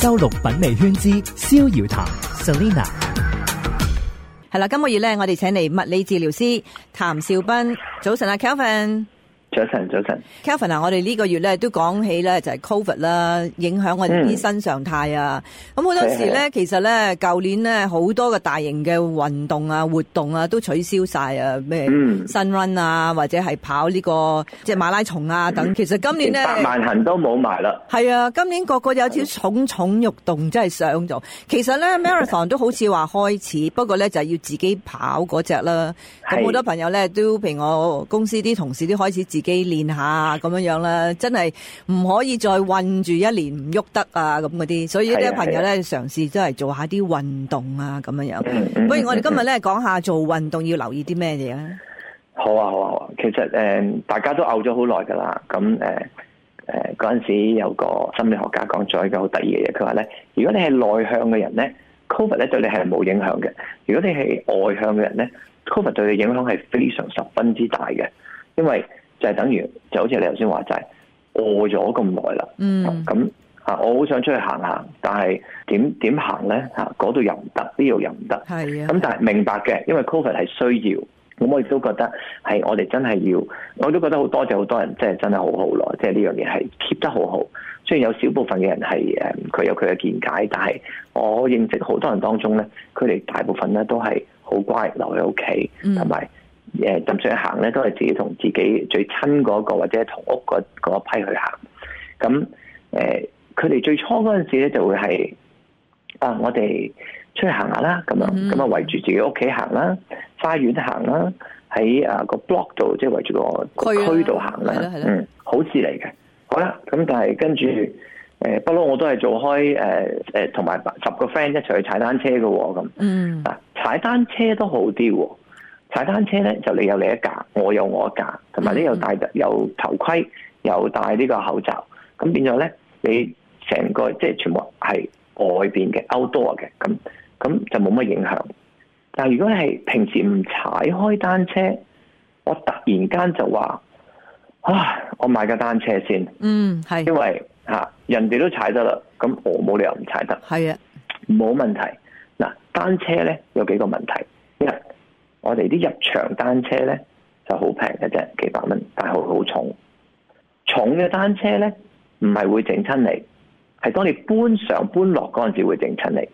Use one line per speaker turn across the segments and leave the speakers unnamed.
周六品味圈之逍遙談 Selina。
係啦，今個月咧，我哋請嚟物理治療師譚兆斌。早晨啊 Kelvin。
早晨
Kelvin 啊，我哋呢個月咧都講起咧就係 Covid 啦，影響我哋啲新常態啊。咁好多時咧，其實咧舊年咧好多嘅大型嘅運動啊、活動啊都取消晒啊，咩Sun Run啊，或者係跑呢個即係馬拉松啊等。其實今年咧
100萬行都冇埋啦。
係啊，今年個個有啲蠢欲動，真係上咗。其實咧 Marathon 都好似話開始，不過咧就係要自己跑嗰隻啦。咁好多朋友咧都譬如我公司啲同事都開始自己練下咁樣啦，真係唔可以再困住一年唔喐得啊咁嗰啲，所以啲朋友咧嘗試都係做下啲運動啊咁樣。不如我哋今日咧講下做運動要留意啲咩嘢啊？
好啊，其實大家都拗咗好耐噶啦。咁嗰陣時有個心理學家講咗一個好得意嘅嘢，佢話咧，如果你係內向嘅人咧 ，Covid 咧對你係冇影響嘅；如果你係外向嘅人咧 ，Covid 對你影響係非常十分之大嘅，因為就係等於就好似你頭先話就係餓咗咁耐啦。咁我好想出去行下，但係點行咧？嗰度又唔得，呢度又唔得。係啊。咁但係明白嘅，因為 Covid 係需要。咁我亦都覺得係我哋真係要，我都覺得好多謝好多人，即係真係好好咯。即係呢樣嘢係 keep 得好好。雖然有少部分嘅人係佢有佢嘅見解，但係我認識好多人當中咧，佢哋大部分咧都係好乖留喺屋企，同埋就算行咧都係自己同自己最親嗰個或者同屋嗰一批去行。咁佢哋最初嗰陣時咧就會係我哋出去行下啦，咁啊圍住自己屋企行啦，花園行啦，喺個 block 度即係圍住個區度行啦，好事嚟嘅。好啦，咁但係跟住不嬲我都係做開同埋10個 friend 一齊去踩單車嘅喎，咁踩單車都好啲喎。踩單車咧就你有你一架，我有我一架，同埋你有頭盔，有戴呢個口罩，咁變咗咧你成個即係全部係外邊嘅 outdoor 嘅，咁就冇乜影響。但係如果你係平時唔踩開單車，我突然間就話我買架單車先，係因為人哋都踩得啦，咁我冇理由唔踩得，係啊，冇問題。嗱，單車咧有幾個問題，我哋啲入場單車咧就好平嘅啫，幾百蚊，但係好重嘅單車咧唔係會整親你，係當你搬上搬落嗰陣時會整親你。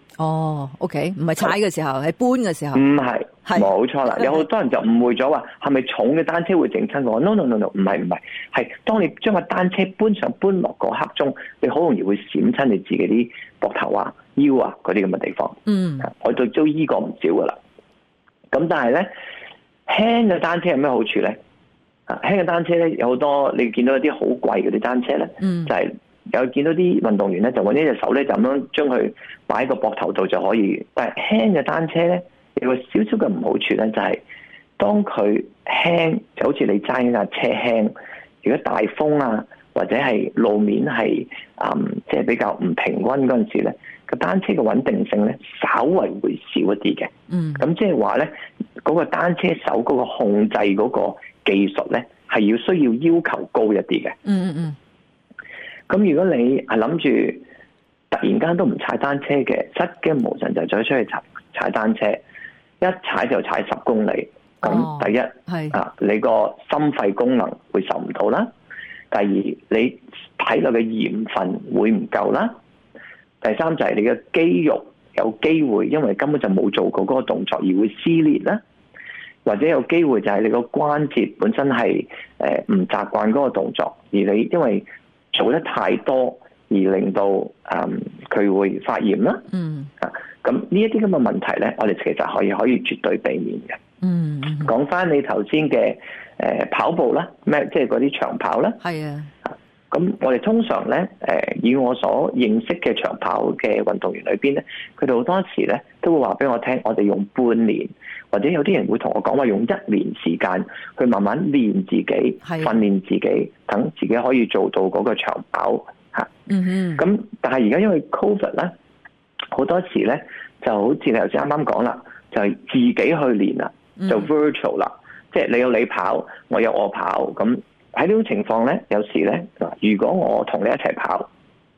OK， 唔係踩嘅時候，係搬嘅時候。唔係，
冇錯啦。有好多人就誤會咗話係咪重嘅單車會整親我 ？No， 唔係，係當你將個單車搬上搬落嗰刻中，你好容易會閃親你自己啲膊頭啊、腰啊嗰啲咁嘅地方。我都醫過唔少噶啦。咁但係咧，輕嘅單車有咩好處咧？輕嘅單車咧有好多，你見到一啲好貴嗰啲單車咧，就係有見到啲運動員咧就揾一隻手咧就咁樣將佢擺喺個膊頭度就可以。但係輕嘅單車咧有個少少嘅唔好處咧，就係當佢輕就好似你揸一架車輕，如果大風啊或者係路面係即係比較唔平均嗰陣時咧，個單車嘅穩定性咧稍為會少一啲嘅。咁即係話咧，嗰個單車手嗰個控制嗰個技術咧係需要求高一啲嘅。咁如果你係諗住突然間都唔踩單車嘅，失驚無神就走出去踩單車，一踩就踩10公里。咁第一你個心肺功能會受唔到啦。第二，你體內嘅鹽分會唔夠啦。第三就係你嘅肌肉有機會因為根本就冇做過嗰個動作而會撕裂啦，或者有機會就係你個關節本身係唔習慣嗰個動作，而你因為做得太多而令到佢會發炎啦。咁呢一啲咁嘅問題咧，我哋其實可以絕對避免嘅。講翻你頭先嘅跑步啦，咩即係嗰啲長跑啦。係啊。咁我哋通常咧，以我所認識嘅長跑嘅運動員裏邊咧，佢哋好多時咧都會話俾我聽，我哋用半年，或者有啲人會同我講話用1年時間去慢慢練自己，訓練自己，等自己可以做到嗰個長跑嚇。咁但係而家因為 Covid 咧，好多時咧就好似你頭先啱啱講啦，就係自己去練啦，就 virtual 啦，即係你有你跑，我有我跑咁。喺呢種情況咧，有時咧，如果我同你一齊跑，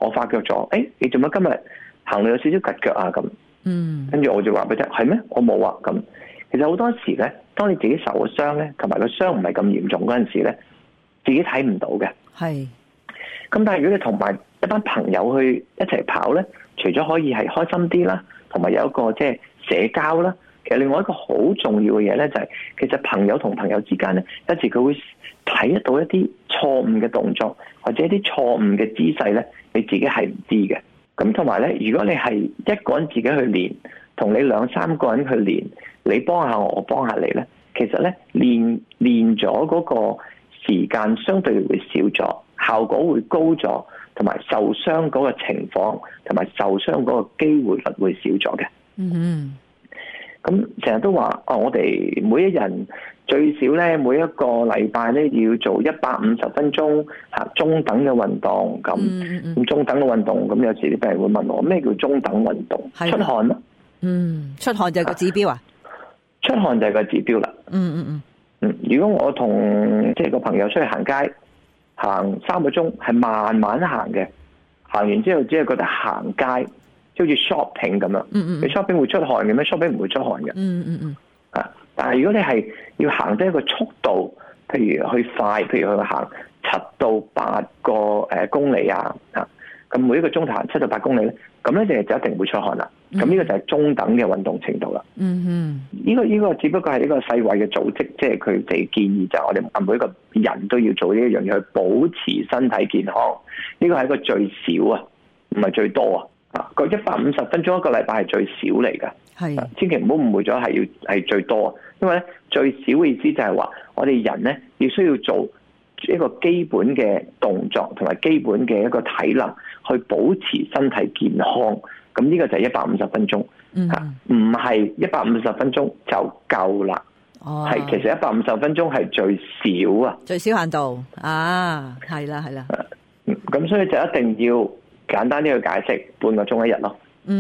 我發覺咗，你做乜今日行路有少少趌腳啊？咁，跟住我就話俾你聽，係咩？我冇啊。咁其實好多時咧，當你自己受咗傷咧，同埋個傷唔係咁嚴重嗰陣時咧，自己睇唔到嘅。係。咁但係如果你同埋一班朋友去一齊跑咧，除咗可以係開心啲啦，同埋有一個即係社交啦，其實另外一個好重要嘅嘢咧就係，其實朋友同朋友之間咧，有時佢會睇得到一啲錯誤嘅動作，或者一啲錯誤嘅姿勢咧，你自己係唔知嘅。咁同埋咧，如果你係一個人自己去練，同你兩三個人去練，你幫下我幫下你咧，其實咧練咗嗰個時間相對會少咗，效果會高咗，同埋受傷嗰個情況同埋受傷嗰個機會率會少咗嘅。咁成日都話我哋每一人最少咧，每一個禮拜咧要做150分鐘中等嘅運動。咁中等嘅運動，咁有時啲病人會問我咩叫中等運動？出汗咯。出汗就係個指標啊？出汗就係個指標啦。如果我同即係個朋友出去行街，行3個鐘，係慢慢行嘅，行完之後只係覺得行街。即好似 shopping 咁樣，你 shopping 會出汗嘅咩？shopping 唔會出汗嘅。但係如果你係要行得一個速度，譬如去快，譬如去行7到8個公里啊，咁每一個鐘頭行7到8公里咧，咁咧就一定會出汗啦。咁呢個就係中等嘅運動程度啦。呢個只不過係一個世衛嘅組織，即係佢哋建議就係我哋每一個人都要做呢一樣嘢去保持身體健康。呢個係一個最少啊，唔係最多啊。個150分鐘一個禮拜係最少嚟㗎，千祈唔好誤會咗係最多，因為咧最少嘅意思就係話我哋人咧要需要做一個基本嘅動作同埋基本嘅一個體能去保持身體健康，咁呢個就係150分鐘，唔係150分鐘就夠啦，係其實150分鐘係最少啊，最少限度啊，係啦，咁所以就一定要。簡單啲去解釋，半個鐘一日咯。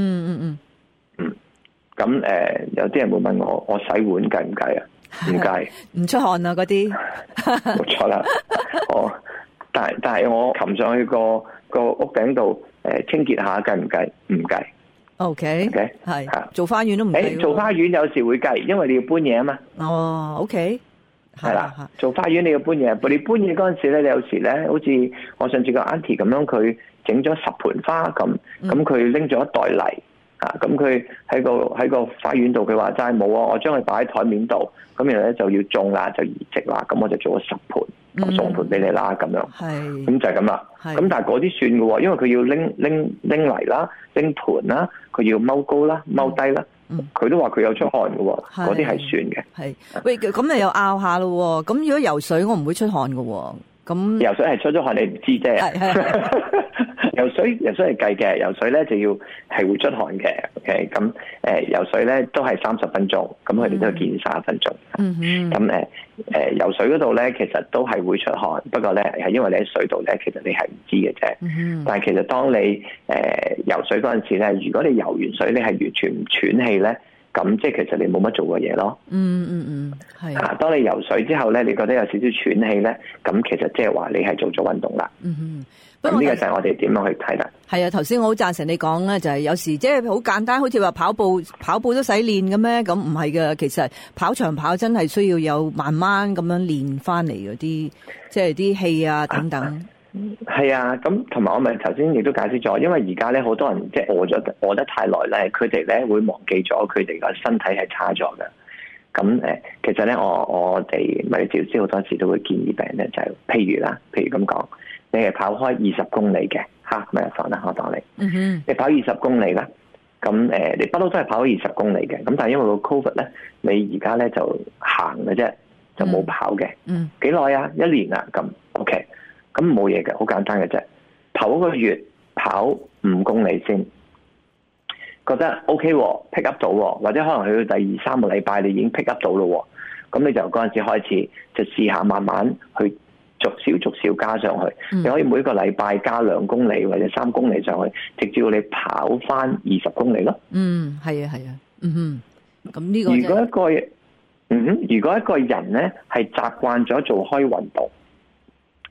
咁有啲人會問我洗碗計唔計啊？唔計，唔出汗啊嗰啲。冇錯啦。但係我擒上去個屋頂度清潔下計唔計？唔計。OK，係做花園都唔計。做花園有時會計，因為你要搬嘢啊嘛。OK。係啦，做花園你要搬嘢，你搬嘢嗰陣時咧，你有時咧，好似我上次個 auntie 咁樣，佢整咗10盆花咁佢拎咗一袋泥咁佢喺個花園度，佢話齋冇啊，我將佢擺喺台面度，咁然後咧就要種啦，就移植啦，咁我就做咗10盆，我送盆俾你啦，咁樣，咁就係咁啦。咁但係嗰啲算嘅喎，因為佢要拎泥啦，拎盆啦，佢要踎高啦，踎低啦。佢都話佢有出汗嘅喎，嗰啲係算嘅。係喂，咁你又拗下咯？咁如果游水，我唔會出汗嘅喎。咁游水係出咗汗，你唔知啫。游水係計嘅，游水咧就要係會出汗嘅。OK，咁游水咧都係30分鐘，咁佢哋都建議30分鐘。咁游水嗰度咧，其實都係會出汗，不過咧係因為你喺水度咧，其實你係唔知嘅啫。但係其實當你游水嗰陣時咧，如果你游完水你係完全唔喘氣咧，咁即係其實你冇乜做過嘢咯。係啊。當你游水之後咧，你覺得有少少喘氣咧，咁其實即係話你係做咗運動啦。咁呢個就係我哋點樣去睇啦。係啊，頭先我好贊成你講咧，就係有時即係好簡單，好似話跑步都使練嘅咩？咁唔係嘅，其實跑長跑真係需要有慢慢咁樣練翻嚟嗰啲，即係啲氣啊等等。係啊，咁同埋我咪頭先亦都解釋咗，因為而家咧好多人即係餓得太耐咧，佢哋咧會忘記咗佢哋個身體係差咗嘅。咁其實咧我哋物理治療師好多時都會建議病人咧，就係譬如咁講。你係跑開20公里嘅half marathon啦，我當你，你跑20公里啦，咁你不嬲都係跑20公里嘅，咁但係因為個 COVID 咧，你而家咧就行嘅啫，就冇跑嘅，幾耐啊？1年啊，咁 OK，咁冇嘢嘅，好簡單嘅啫，頭一個月跑5公里先，覺得 OK，pick up 到，或者可能去到第2、3個禮拜你已經 pick up 到咯，咁你就嗰陣時開始就試下慢慢去。逐少加上去，你可以每個禮拜加2公里或者3公里上去，直至到你跑翻20公里咯。係啊。咁呢個如果一個人咧係習慣咗做開運動，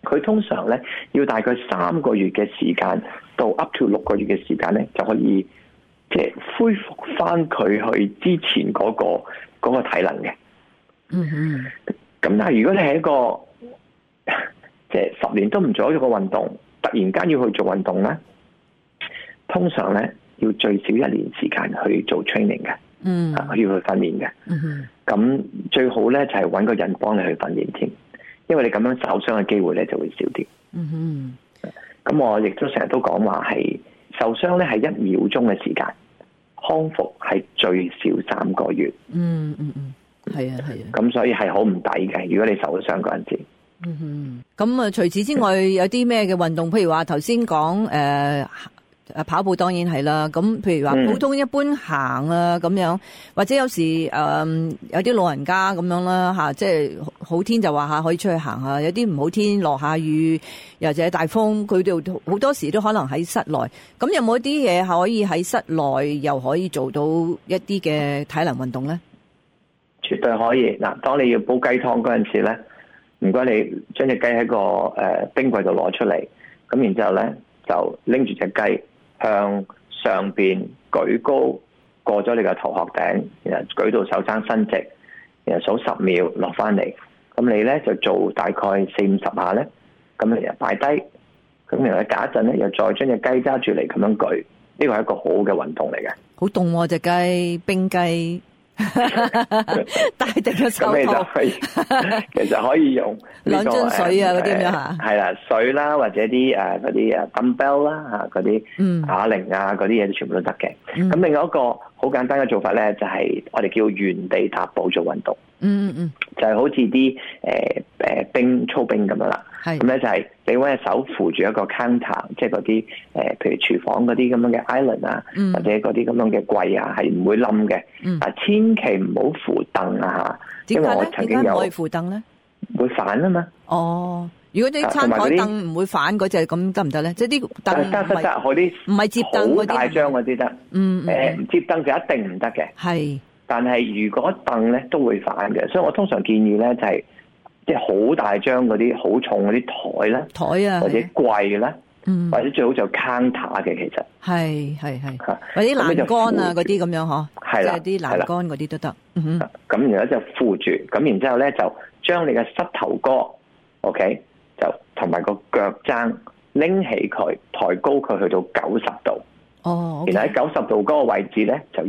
佢通常咧要大概3個月嘅時間到 up to 6個月嘅時間咧，就可以即係恢復翻佢去之前嗰個體能嘅。咁但係如果你係一個即係10年都唔做一個運動，突然間要去做運動咧，通常咧要最少1年時間去做 training 嘅。要去訓練嘅。咁最好咧就係揾個人幫你去訓練添，因為你咁樣受傷嘅機會咧就會少啲。咁我亦都成日都講話係受傷咧係1秒鐘嘅時間，康復係最少3個月。
係啊。
咁所以係好唔抵嘅，如果你受咗傷嗰陣時。
咁啊，除此之外有啲咩嘅運動？譬如話頭先講跑步當然係啦。咁譬如話普通一般行啊咁樣，或者有時有啲老人家咁樣啦吓，即係好天就話下可以出去行下，有啲唔好天落下雨又或者大風，佢哋好多時都可能喺室內。咁有冇啲嘢可以喺室內又可以做到一啲嘅體能運動咧？
絕對可以。嗱，當你要煲雞湯嗰陣時咧，唔該你將隻雞喺個冰櫃度攞出嚟，咁然之後咧就拎住隻雞向上邊舉高，過咗你個頭殼頂，然後舉到手踭伸直，然後數10秒落翻嚟。咁你咧就做大概40-50下咧，咁你又擺低，咁然後隔一陣咧又再將隻雞揸住嚟咁樣舉，呢個係一個好好嘅運動嚟嘅。
好凍喎隻雞，冰雞。大定嘅手套，
其實可以用
兩樽水啊嗰啲咁樣吓，
係啦，水啦或者啲嗰啲dumbbell 啦吓，嗰啲啞鈴啊嗰啲嘢都全部都得嘅。咁另外一個好簡單嘅做法咧，就係我哋叫原地踏步做運動。就係好似啲操冰咁樣啦。咁咧就係你揾隻手扶住一個 counter， 即係嗰啲譬如廚房嗰啲咁樣嘅 island 啊，或者嗰啲咁樣嘅櫃啊，係唔會冧嘅。千祈唔好扶凳啊嚇，因為我曾經有。點解唔可以扶凳咧？會反啊嘛。哦，如果啲餐台凳唔會反嗰隻，咁得唔得咧？即係啲凳得，嗰啲唔係摺凳嗰啲，好大張嗰啲得。摺凳就一定唔得嘅。係。但係如果凳咧都會反嘅，所以我通常建議咧就係即係好大張嗰啲好重嗰啲台咧，台啊或者櫃咧，或者最好就 counter 嘅，其實係或者欄杆啊嗰啲咁樣嗬，係啦，即係啲欄杆嗰啲都得。咁然後就扶住，咁然之後咧就將你嘅膝頭哥 ，OK， 就同埋個腳踭拎起佢，抬高佢去到90度。哦，然後喺90度嗰個位置咧，就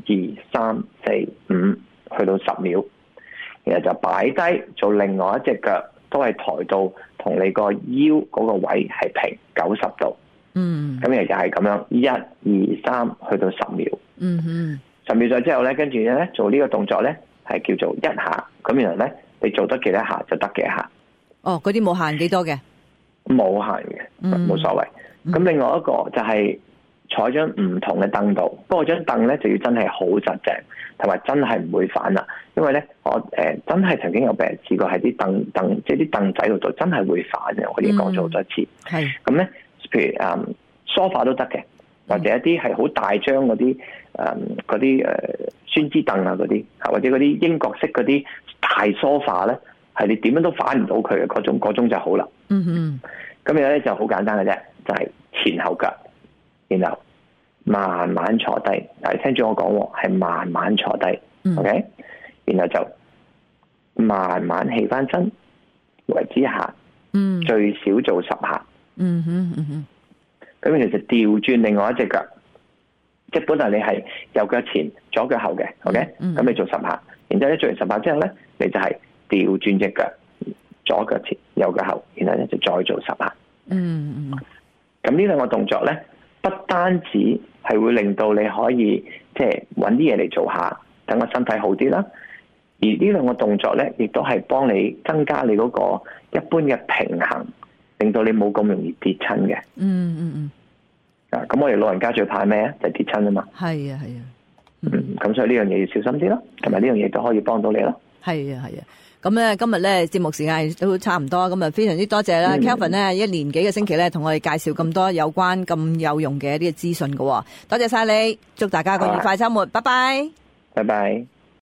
1、2、3、4、5去到10秒，然後就擺低做另外一隻腳，都係抬到同你個腰嗰個位係平90度。咁然後就係咁樣1、2、3去到10秒。10秒咗之後咧，跟住咧做呢個動作咧係叫做1下，咁然後咧你做得幾多下就得幾下。哦，嗰啲冇限幾多嘅？冇限嘅，冇所謂。咁另外一個就係坐張唔同嘅凳度，不過張凳咧就要真係好實淨，同埋真係唔會反啦。因為咧，我真係曾經有病人試過喺啲凳，即係啲凳仔度真係會反嘅。我已經講咗好多次。係咁咧，譬如梳化都得嘅，或者一啲係好大張嗰啲酸枝凳啊嗰啲，或者嗰啲英國式嗰啲大梳化咧，係你點樣都反唔到佢嘅嗰種就好啦。咁樣咧就好簡單嘅啫，就係前後腳。然後慢慢坐低，嗱，你聽住我講，係慢慢坐低，OK？然後就慢慢起翻身，為之下，最少做10下，咁其實調轉另外一隻腳，即係本來你係右腳前左腳後嘅 ，OK？咁你做10下，然之後咧做完10下之後咧，你就係調轉隻腳，左腳前右腳後，然後咧就再做10下。咁呢兩個動作咧，不單止係會令到你可以即係揾啲嘢嚟做下，等個身體好啲啦。而呢兩個動作咧，亦都係幫你增加你嗰個一般嘅平衡，令到你冇咁容易跌親嘅。咁我哋老人家最怕咩啊？就係跌親啊嘛。係啊。咁所以呢樣嘢要小心啲咯，同埋呢樣嘢都可以幫到你咯。係啊。咁咧今日咧節目時間都差唔多，咁啊非常之多謝啦 Kelvin 咧1年幾嘅星期咧同我哋介紹咁多有關咁有用嘅一啲資訊㗎，多謝晒你，祝大家個愉快週末，拜拜。拜拜。